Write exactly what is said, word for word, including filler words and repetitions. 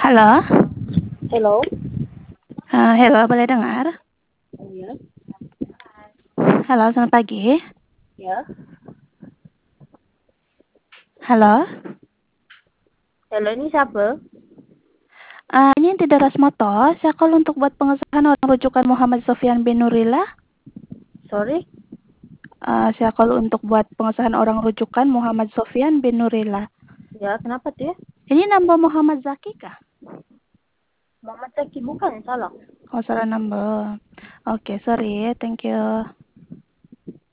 Halo? Hello? Eee, halo boleh dengar? Iya. Halo, selamat pagi. Ya. Halo? Halo, ini siapa? Eee, ini di Deras Motor, saya call untuk buat pengesahan orang rujukan Muhammad Sofyan bin Nurillah. Sorry? Eee, saya call untuk buat pengesahan orang rujukan Muhammad Sofyan bin Nurillah. Ya, kenapa tuh ya? Ini nambah Muhammad Zaki kah? Muhammad Zaki bukan, salah. Oh, salah nambah. Oke, sorry, thank you.